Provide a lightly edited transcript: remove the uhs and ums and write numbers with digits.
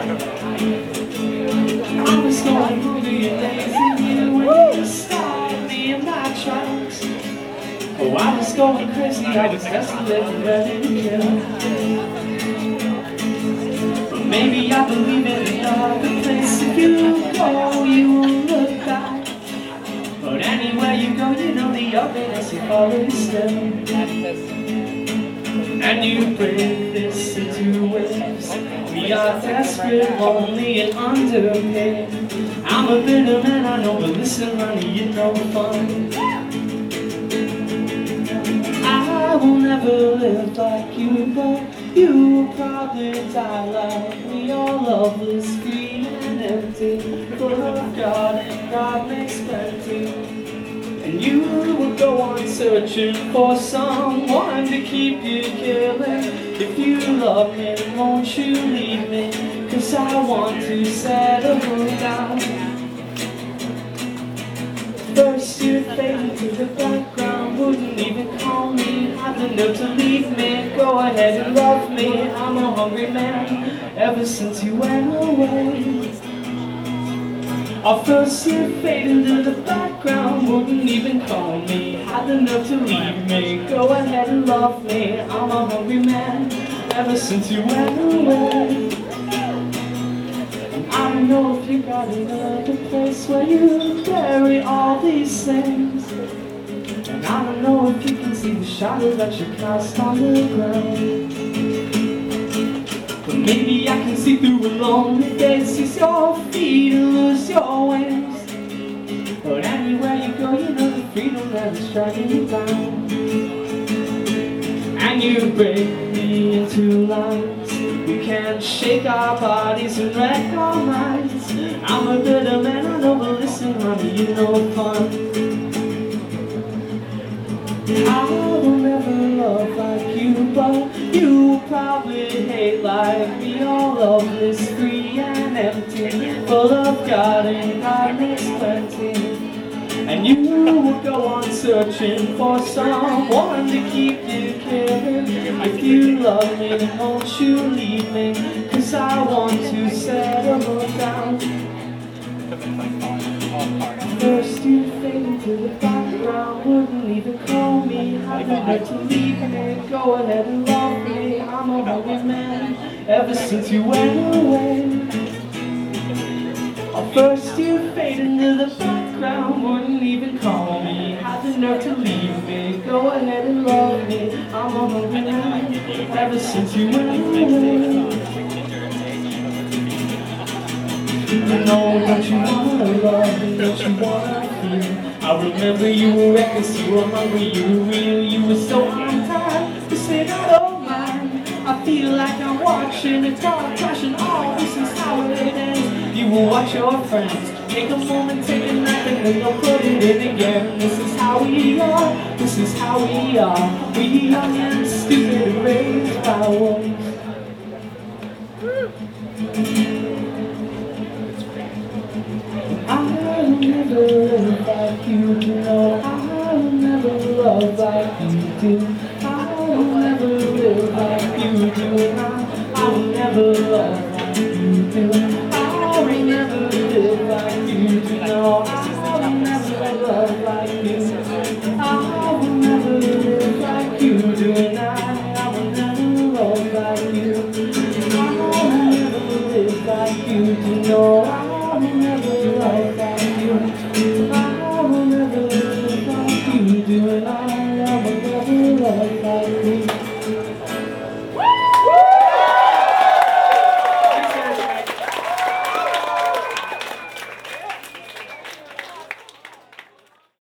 I was going through your days and you stopped me in my tracks. Oh, I was going crazy, I was desperate and ready to kill. But maybe I believe in another place. If you go, you will look back. But anywhere you go, you know the ugliness you follow still. And you break this into waves. We are desperate, lonely, and underpaid. I'm a bitter man, I know, but listen, honey, you're no fun. I will never live like you, but you will probably die like me. You're loveless, free, and empty, full of God, and God makes plenty. And you will go on searching for someone to keep you killing. If you love me, then won't you leave me? 'Cause I want to settle down. First you fade into the background, wouldn't even call me, had the nerve to leave me. Go ahead and love me, I'm a hungry man, ever since you went away. First you fade into the background, wouldn't even call me, had the nerve to leave me. Go ahead and love me, I'm a hungry man, ever since you went away. I don't know if you got another place where you bury all these things. And I don't know if you can see the shadow that you cast on the ground. But maybe I can see through a lonely day, seize your feet and lose your wings. But anywhere you go, you know the freedom that is dragging you down. And you break me into lines. We can't shake our bodies and wreck our minds. I'm a bitter man, I know, but listen, honey, you're no fun. I will never love like you, but you will probably hate like me. Your love is free and empty, full of God, and God makes plenty. And you will go on searching for someone to keep you killing. If you love me, then won't you leave me? 'Cause I want to settle down. First you fade into the background, wouldn't even call me, had the nerve to leave me. Go ahead and love me, I'm a hungry man, ever since you went away. First you fade into the background, wouldn't even call me, had the nerve to leave me. Go ahead and love me, I'm a hungry man, ever since you went away. You know, don't you wanna love me, don't you wanna feel? I remember you were reckless, you were hungry, you were real, you were so on time. You said I don't mind, I feel like I'm watching a car crashing. Oh, this is how it ends. You will watch your friends take a moment, take a nap, and then they'll put it in again. This is how we are, this is how we are. We young and stupid, raised by wolves. I'll never live like you do, no, I'll never love like you do. I'll never live like you do, I'll never love like you do. I'll never live like you do, no, I'll never love like you do. I'll never live like you do, and I will never love like you. I'll never live like you do, no, I will never love like you. I will never live like you do, and I will never love like you.